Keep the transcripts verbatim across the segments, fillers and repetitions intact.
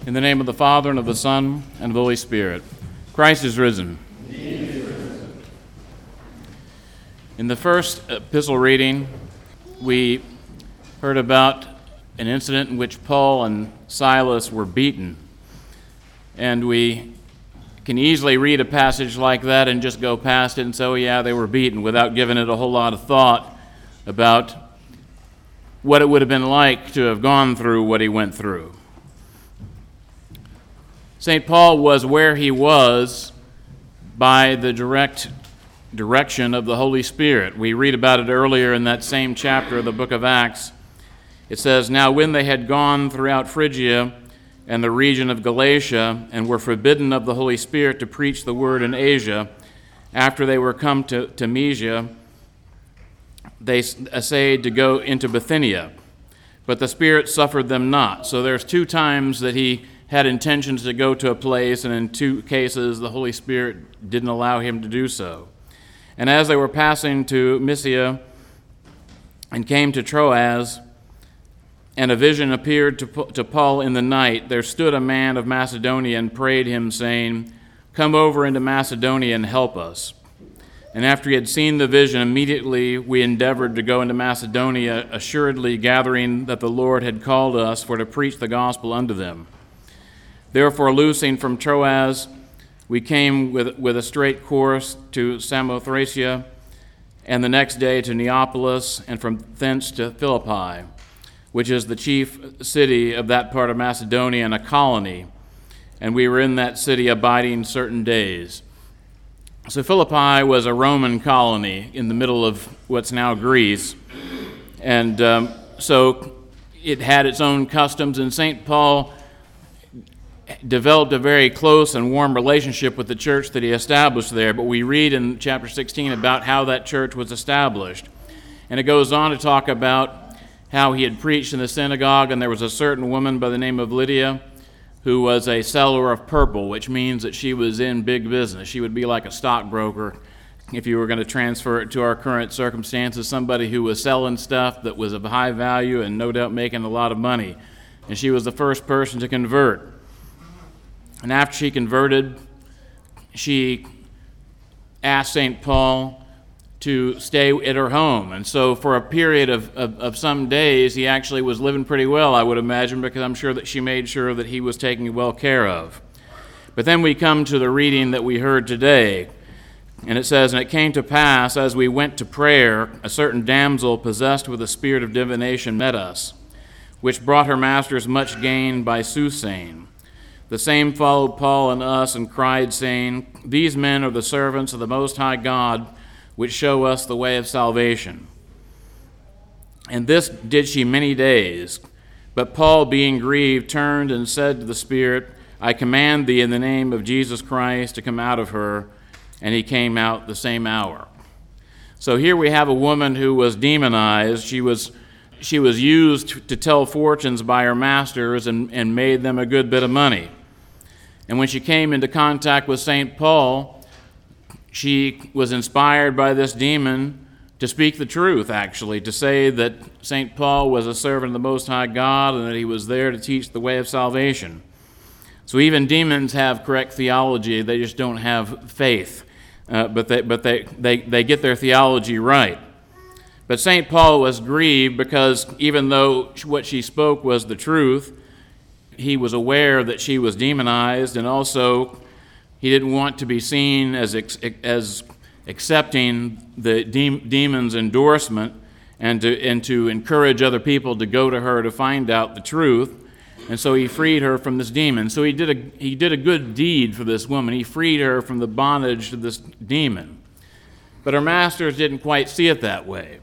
In the name of the Father, and of the Son, and of the Holy Spirit. Christ is risen. In the first epistle reading, we heard about an incident in which Paul and Silas were beaten. And we can easily read a passage like that and just go past it and say, oh yeah, they were beaten, without giving it a whole lot of thought about what it would have been like to have gone through what he went through. Saint Paul was where he was by the direct direction of the Holy Spirit. We read about it earlier in that same chapter of the book of Acts. It says, "Now when they had gone throughout Phrygia and the region of Galatia, and were forbidden of the Holy Spirit to preach the word in Asia, after they were come to, to Mysia, they essayed to go into Bithynia, but the Spirit suffered them not." So there's two times that he had intentions to go to a place, and in two cases the Holy Spirit didn't allow him to do so. And as they were passing to Mysia and came to Troas, and a vision appeared to, to Paul in the night, there stood a man of Macedonia and prayed him, saying, "Come over into Macedonia and help us." And after he had seen the vision, immediately we endeavored to go into Macedonia, assuredly gathering that the Lord had called us for to preach the gospel unto them. Therefore, loosing from Troas, we came with, with a straight course to Samothracia, and the next day to Neapolis, and from thence to Philippi, which is the chief city of that part of Macedonia and a colony. And we were in that city abiding certain days. So Philippi was a Roman colony in the middle of what's now Greece. And um, so it had its own customs, and Saint Paul developed a very close and warm relationship with the church that he established there. But we read in chapter sixteen about how that church was established. And it goes on to talk about how he had preached in the synagogue, and there was a certain woman by the name of Lydia who was a seller of purple, which means that she was in big business. She would be like a stockbroker if you were going to transfer it to our current circumstances, somebody who was selling stuff that was of high value and no doubt making a lot of money. And she was the first person to convert. And after she converted, she asked Saint Paul to stay at her home. And so for a period of, of, of some days, he actually was living pretty well, I would imagine, because I'm sure that she made sure that he was taken well care of. But then we come to the reading that we heard today, and it says, "And it came to pass, as we went to prayer, a certain damsel possessed with a spirit of divination met us, which brought her masters much gain by soothsaying. The same followed Paul and us, and cried, saying, These men are the servants of the Most High God, which show us the way of salvation. And this did she many days. But Paul, being grieved, turned and said to the Spirit, I command thee in the name of Jesus Christ to come out of her. And he came out the same hour." So here we have a woman who was demonized. She was she was used to tell fortunes by her masters and, and made them a good bit of money. And when she came into contact with Saint Paul, she was inspired by this demon to speak the truth, actually, to say that Saint Paul was a servant of the Most High God and that he was there to teach the way of salvation. So even demons have correct theology, they just don't have faith, uh, but, they, but they, they, they get their theology right. But Saint Paul was grieved because even though what she spoke was the truth, he was aware that she was demonized, and also he didn't want to be seen as as accepting the de- demon's endorsement and to, and to encourage other people to go to her to find out the truth. And so he freed her from this demon. So he did a he did a good deed for this woman. He freed her from the bondage of this demon. But her masters didn't quite see it that way.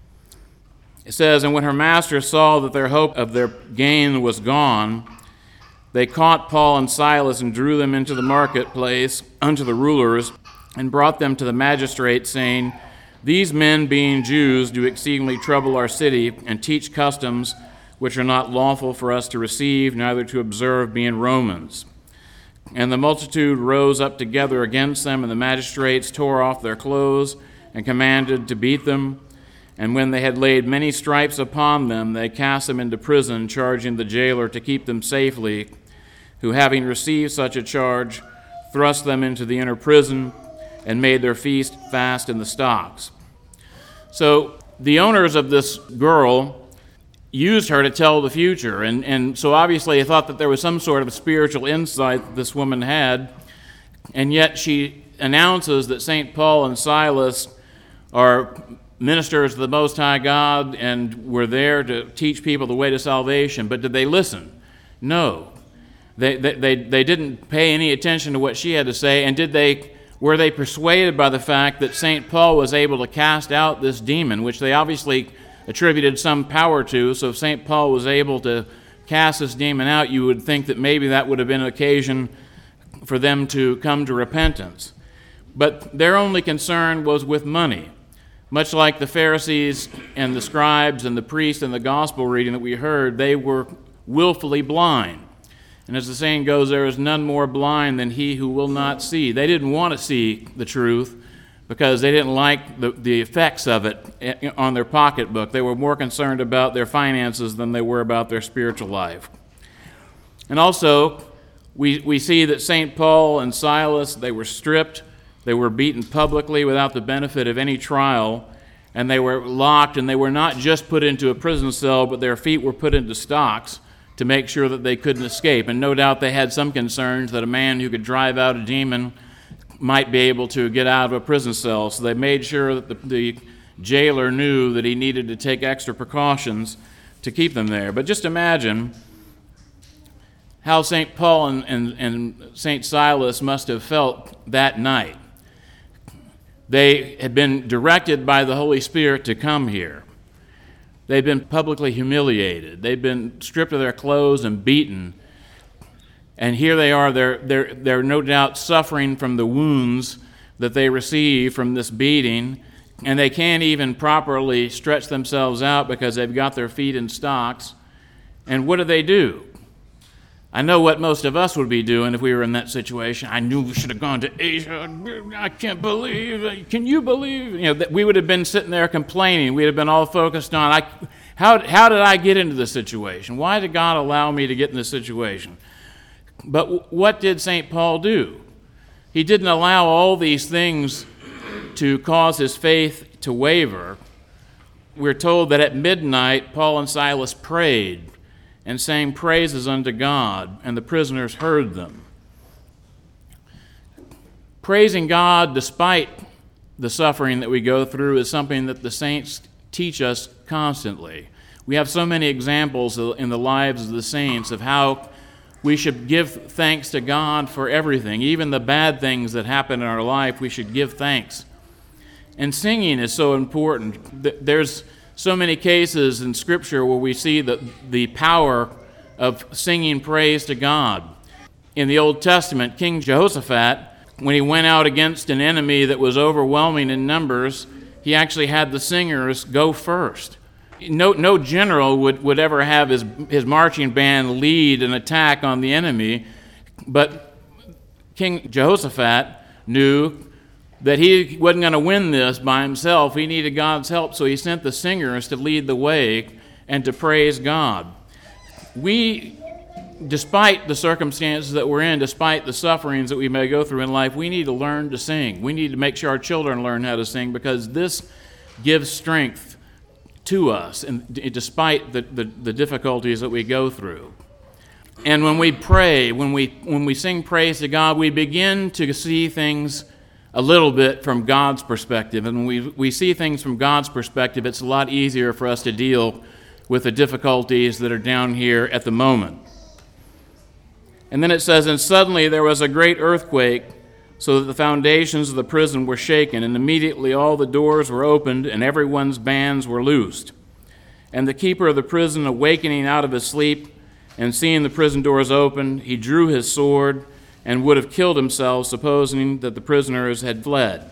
It says, "And when her masters saw that their hope of their gain was gone, they caught Paul and Silas and drew them into the marketplace unto the rulers, and brought them to the magistrates, saying, These men, being Jews, do exceedingly trouble our city, and teach customs which are not lawful for us to receive, neither to observe, being Romans. And the multitude rose up together against them, and the magistrates tore off their clothes, and commanded to beat them. And when they had laid many stripes upon them, they cast them into prison, charging the jailer to keep them safely. who, having received such a charge, thrust them into the inner prison and made their feast fast in the stocks. So the owners of this girl used her to tell the future, and, and so obviously they thought that there was some sort of spiritual insight that this woman had, and yet she announces that Saint Paul and Silas are ministers of the Most High God and were there to teach people the way to salvation. But did they listen? No. They, they, they, they didn't pay any attention to what she had to say, and did they were they persuaded by the fact that Saint Paul was able to cast out this demon, which they obviously attributed some power to? So if Saint Paul was able to cast this demon out, you would think that maybe that would have been an occasion for them to come to repentance. But their only concern was with money. Much like the Pharisees and the scribes and the priests and the gospel reading that we heard, they were willfully blind. And as the saying goes, there is none more blind than he who will not see. They didn't want to see the truth because they didn't like the, the effects of it on their pocketbook. They were more concerned about their finances than they were about their spiritual life. And also, we, we see that Saint Paul and Silas, they were stripped, they were beaten publicly without the benefit of any trial, and they were locked, and they were not just put into a prison cell, but their feet were put into stocks to make sure that they couldn't escape. And no doubt they had some concerns that a man who could drive out a demon might be able to get out of a prison cell. So they made sure that the, the jailer knew that he needed to take extra precautions to keep them there. But just imagine how Saint Paul and, and, and Saint Silas must have felt that night. They had been directed by the Holy Spirit to come here. They'd been publicly humiliated. They'd been stripped of their clothes and beaten. And here they are, they're, they're, they're no doubt suffering from the wounds that they received from this beating, and they can't even properly stretch themselves out because they've got their feet in stocks. And what do they do? I know what most of us would be doing if we were in that situation. I knew we should have gone to Asia. I can't believe it. Can you believe? You know, that we would have been sitting there complaining. We'd have been all focused on, I, how, how did I get into this situation? Why did God allow me to get in this situation? But w- what did Saint Paul do? He didn't allow all these things to cause his faith to waver. We're told that at midnight, Paul and Silas prayed and sang praises unto God, and the prisoners heard them. Praising God despite the suffering that we go through is something that the saints teach us constantly. We have so many examples in the lives of the saints of how we should give thanks to God for everything. Even the bad things that happen in our life, we should give thanks. And singing is so important. There's so many cases in Scripture where we see the, the power of singing praise to God. In the Old Testament, King Jehoshaphat, when he went out against an enemy that was overwhelming in numbers, he actually had the singers go first. No, no general would, would ever have his, his marching band lead an attack on the enemy, but King Jehoshaphat knew that he wasn't going to win this by himself. He needed God's help, so he sent the singers to lead the way and to praise God. We, despite the circumstances that we're in, despite the sufferings that we may go through in life, we need to learn to sing. We need to make sure our children learn how to sing, because this gives strength to us, and despite the, the, the difficulties that we go through. And when we pray, when we when we sing praise to God, we begin to see things a little bit from God's perspective. And when we, we see things from God's perspective, it's a lot easier for us to deal with the difficulties that are down here at the moment. And then it says, and suddenly there was a great earthquake, so that the foundations of the prison were shaken, and immediately all the doors were opened, and everyone's bands were loosed. And the keeper of the prison, awakening out of his sleep, and seeing the prison doors open, he drew his sword, and would have killed himself, supposing that the prisoners had fled.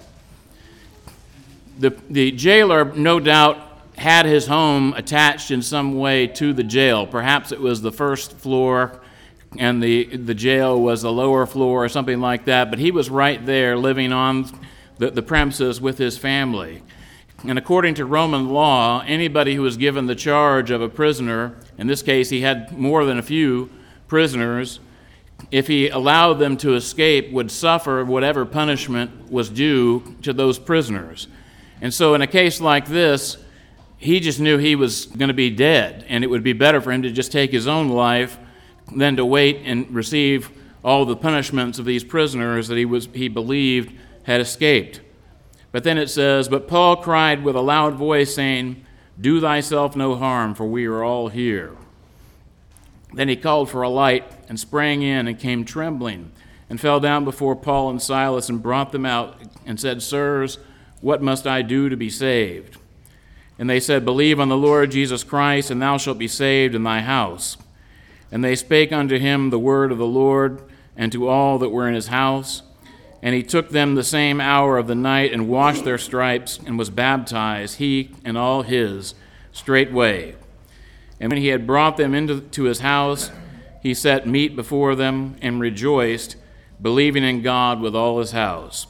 The, the jailer, no doubt, had his home attached in some way to the jail. Perhaps it was the first floor, and the, the jail was the lower floor or something like that, but he was right there living on the, the premises with his family. And according to Roman law, anybody who was given the charge of a prisoner, in this case he had more than a few prisoners, if he allowed them to escape, would suffer whatever punishment was due to those prisoners. And so in a case like this, he just knew he was going to be dead, and it would be better for him to just take his own life than to wait and receive all the punishments of these prisoners that he was he believed had escaped. But then it says, "But Paul cried with a loud voice, saying, 'Do thyself no harm, for we are all here.' Then he called for a light and sprang in and came trembling and fell down before Paul and Silas and brought them out and said, 'Sirs, what must I do to be saved?' And they said, 'Believe on the Lord Jesus Christ, and thou shalt be saved in thy house.' And they spake unto him the word of the Lord and to all that were in his house. And he took them the same hour of the night and washed their stripes and was baptized, he and all his, straightway. And when he had brought them into to his house, he set meat before them and rejoiced, believing in God with all his house."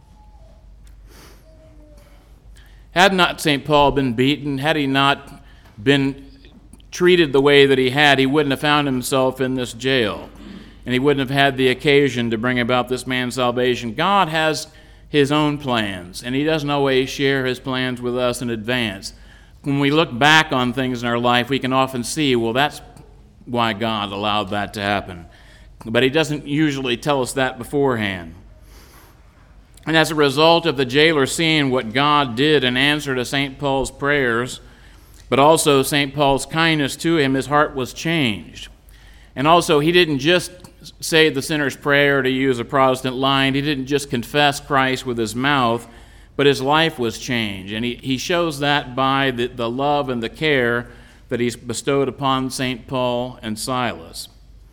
Had not Saint Paul been beaten, had he not been treated the way that he had, he wouldn't have found himself in this jail, and he wouldn't have had the occasion to bring about this man's salvation. God has his own plans, and he doesn't always share his plans with us in advance. When we look back on things in our life, we can often see, well, that's why God allowed that to happen. But he doesn't usually tell us that beforehand. And as a result of the jailer seeing what God did in answer to Saint Paul's prayers, but also Saint Paul's kindness to him, his heart was changed. And also, he didn't just say the sinner's prayer, to use a Protestant line. He didn't just confess Christ with his mouth, but his life was changed. And he, he shows that by the, the love and the care that he's bestowed upon Saint Paul and Silas.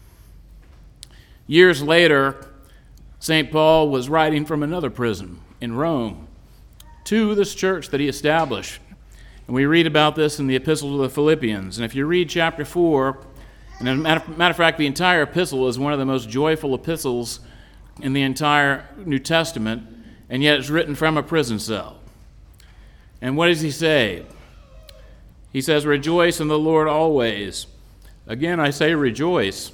Years later, Saint Paul was writing from another prison in Rome to this church that he established. And we read about this in the Epistle to the Philippians. And if you read chapter four, and as a matter, matter of fact, the entire epistle is one of the most joyful epistles in the entire New Testament, and yet it's written from a prison cell. And what does he say? He says, "Rejoice in the Lord always. Again, I say rejoice."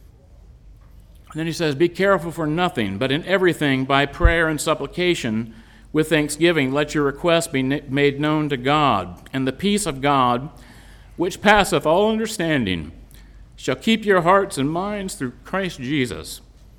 And then he says, "Be careful for nothing, but in everything by prayer and supplication with thanksgiving let your requests be made known to God. And the peace of God, which passeth all understanding, shall keep your hearts and minds through Christ Jesus."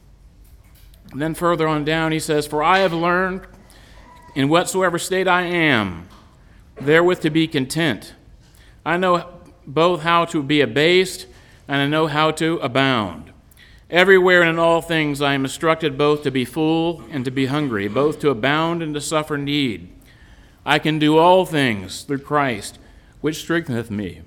And then further on down he says, "For I have learned in whatsoever state I am, therewith to be content. I know both how to be abased, and I know how to abound. Everywhere and in all things I am instructed both to be full and to be hungry, both to abound and to suffer need. I can do all things through Christ, which strengtheneth me."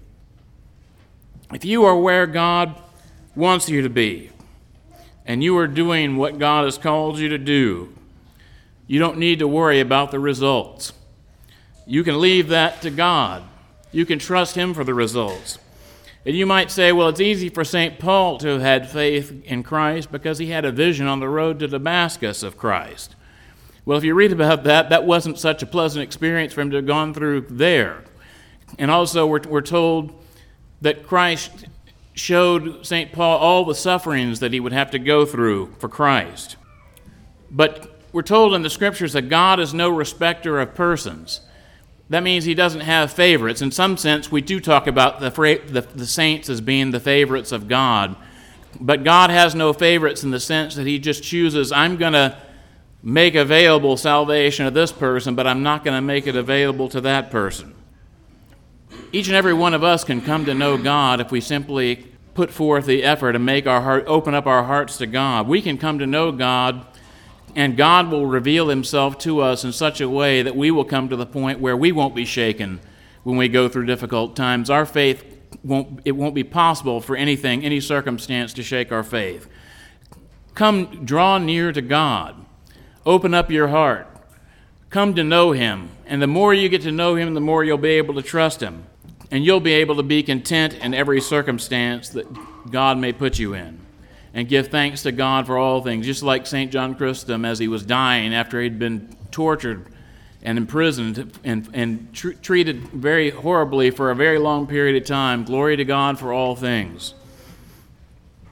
If you are where God wants you to be, and you are doing what God has called you to do, you don't need to worry about the results. You can leave that to God. You can trust him for the results. And you might say, well, it's easy for Saint Paul to have had faith in Christ because he had a vision on the road to Damascus of Christ. Well, if you read about that, that wasn't such a pleasant experience for him to have gone through there. And also we're, we're told that Christ showed Saint Paul all the sufferings that he would have to go through for Christ. But we're told in the Scriptures that God is no respecter of persons. That means he doesn't have favorites. In some sense, we do talk about the, the, the saints as being the favorites of God. But God has no favorites in the sense that he just chooses, I'm going to make available salvation to this person, but I'm not going to make it available to that person. Each and every one of us can come to know God if we simply put forth the effort and make our heart, open up our hearts to God. We can come to know God, and God will reveal himself to us in such a way that we will come to the point where we won't be shaken when we go through difficult times. Our faith won't, it won't be possible for anything, any circumstance to shake our faith. Come, draw near to God. Open up your heart. Come to know him. And the more you get to know him, the more you'll be able to trust him. And you'll be able to be content in every circumstance that God may put you in. And give thanks to God for all things, just like Saint John Chrysostom as he was dying after he'd been tortured and imprisoned and, and tr- treated very horribly for a very long period of time. Glory to God for all things.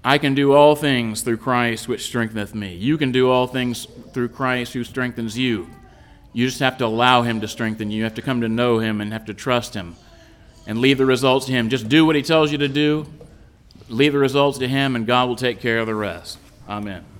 I can do all things through Christ which strengtheneth me. You can do all things through Christ who strengthens you. You just have to allow him to strengthen you. You have to come to know him and have to trust him and leave the results to him. Just do what he tells you to do. Leave the results to him, and God will take care of the rest. Amen.